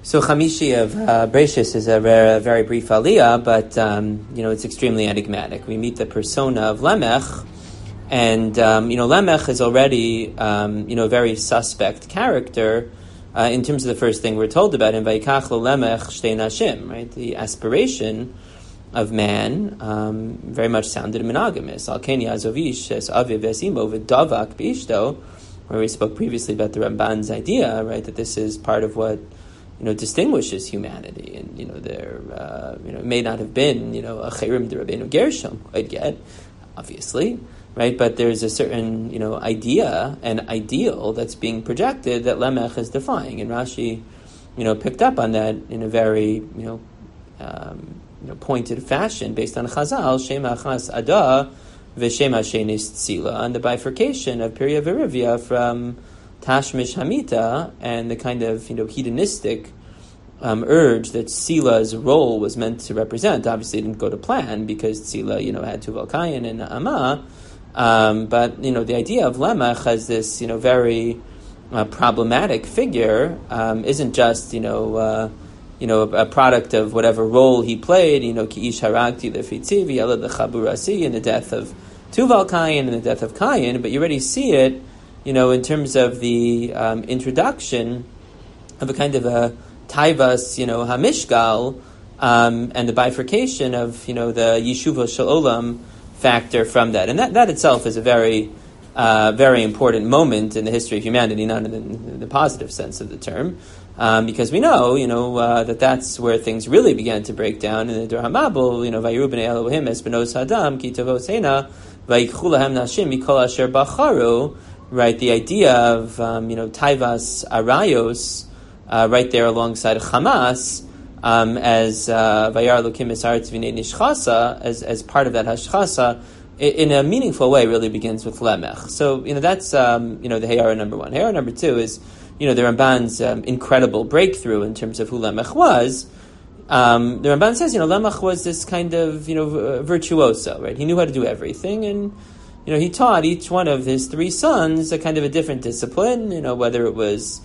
So Chamishi of Bereishis is a very brief aliyah, but it's extremely enigmatic. We meet the persona of Lemech, and Lemech is already a very suspect character in terms of the first thing we're told about him. Vayikach lo Lemech shtei nashim, right? The aspiration of man very much sounded monogamous. Al ken ya'azov ish es aviv es imo v'davak b'ishto, where we spoke previously about the Ramban's idea, right? That this is part of what distinguishes humanity, and there may not have been a Cherem de Rabbeinu Gershom quite yet, obviously, right? But there's a certain idea and ideal that's being projected that Lemech is defying, and Rashi picked up on that in a very pointed fashion based on Chazal Shema Achas Ada v'Shema Shenis Tzila, on the bifurcation of Pirya V'Rivya from Tashmish Hamita and the kind of hedonistic urge that Tzila's role was meant to represent. Obviously, it didn't go to plan because Tzila had Tuval Kayin and Na'ama. But the idea of Lemech as this very problematic figure isn't just a product of whatever role he played. Ki ish haragti lefitzi v'yelad lechaburasi, in the death of Tuval Kayin and the death of Kayin, but you already see it. In terms of the introduction of a kind of a taivas, hamishgal, and the bifurcation of, the yeshuva shel olam factor from that. And that itself is a very, very important moment in the history of humanity, not in the positive sense of the term, because we know, that that's where things really began to break down in the Dur HaMabul, Vayiru b'nei Elohim es benos hadam, ki tavos hena, vayikchu lahem nashim mikol asher bacharu. Right, the idea of Taivas Arayos, right there alongside Hamas, as Vayar Elokim es Haaretz v'nei nishchasa, as part of that hashchasa, in a meaningful way, really begins with Lemech. So that's the Heyara number one. Heyara number two is the Ramban's incredible breakthrough in terms of who Lemech was. The Ramban says Lemech was this kind of virtuoso, right? He knew how to do everything, and he taught each one of his three sons a kind of a different discipline, whether it was,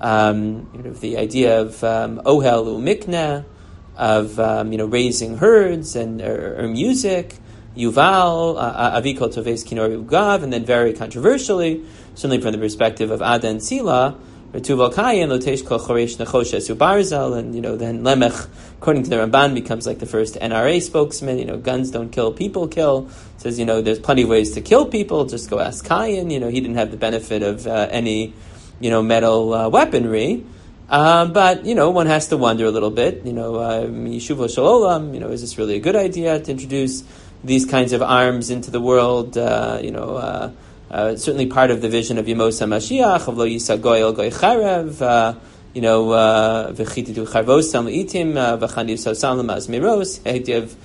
the idea of ohel umikna, of, raising herds or music, Yuval, Avikol Toves Kinor Ugav, and then very controversially, certainly from the perspective of Ada and Tzila, Tuval Kayin, Lotesh Kol Choresh Nechoshes Ubarzel, and, then Lemech, according to the Ramban, becomes like the first NRA spokesman, guns don't kill, people kill. Says, there's plenty of ways to kill people, just go ask Kayin, he didn't have the benefit of any, metal weaponry. But, one has to wonder a little bit, Yeshuva Shel Olam, is this really a good idea to introduce these kinds of arms into the world, certainly part of the vision of Yemos HaMashiach, of Lo Yisa Goy El Goy Charev, V'chititu Charvosam Itim, V'chaniv Sosam L'maz Miros, the idea of,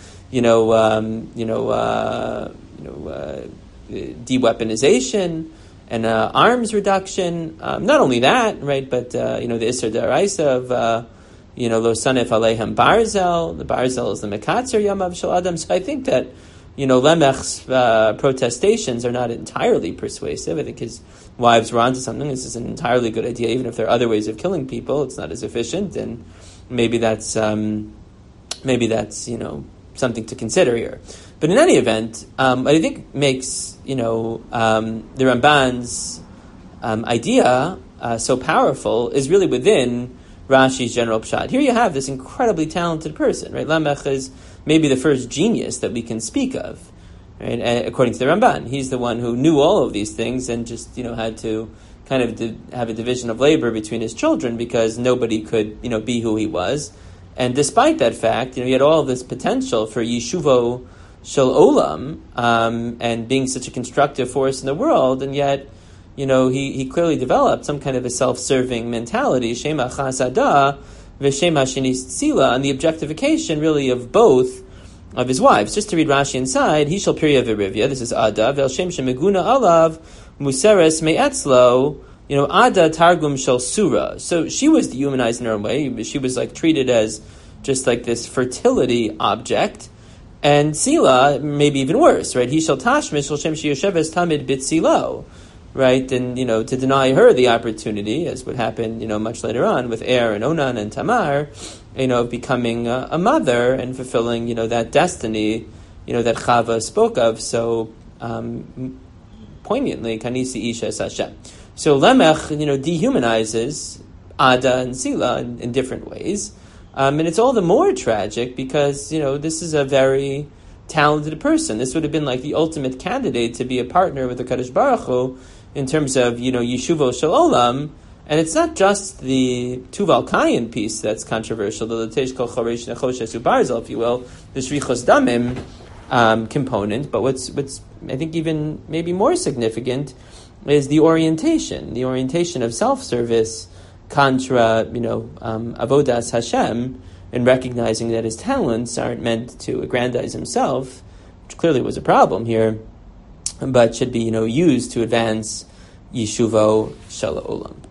de-weaponization and arms reduction. Not only that, right, but, the Isser D'Oraisa of, Lo Sanef Alehem Barzel. The Barzel is the Mekatzer Yamav Shel Adam. So I think that, Lemech's protestations are not entirely persuasive. I think his wives were onto something. This is an entirely good idea, even if there are other ways of killing people. It's not as efficient, and maybe that's something to consider here. But in any event, what I think makes the Ramban's idea so powerful is really within Rashi's general pshat. Here you have this incredibly talented person, right? Lemech is maybe the first genius that we can speak of, right? According to the Ramban, he's the one who knew all of these things and just had to kind of have a division of labor between his children because nobody could be who he was. And despite that fact, he had all this potential for Yeshuvo Shel Olam and being such a constructive force in the world, and yet he clearly developed some kind of a self-serving mentality, Shema Chasada, V'Shema Shenis Tzila, and the objectification really of both of his wives. Just to read Rashi inside, He shall Pirya V'Rivya, this is Ada, Vel Shem Shemeguna Alav, Museres Me'etzlo, Ada Targum Shel Surah. So she was dehumanized in her own way. She was treated as just like this fertility object. And Tzila, maybe even worse, right? He shall Tashmish Shel Shem Sheyosheves Tamid Bit Tzilo. right? And, to deny her the opportunity, as would happen, much later on with Er and Onan and Tamar, of becoming a mother and fulfilling, that destiny, that Chava spoke of so poignantly, Kanisi Isha es Hashem. So Lemech, dehumanizes Ada and Sila in different ways. And it's all the more tragic because, this is a very talented person. This would have been like the ultimate candidate to be a partner with the Kadosh Baruch Hu in terms of, Yeshuvo Shel Olam. And it's not just the Tuval Kayin piece that's controversial, the Latesh Kol Choresh Nechoshes Ubarzel, if you will, the Shrichos Damim component. But what's I think even maybe more significant is the orientation of self-service contra, avodas Hashem, and recognizing that his talents aren't meant to aggrandize himself, which clearly was a problem here, but should be, used to advance Yeshuvo Shel Olam.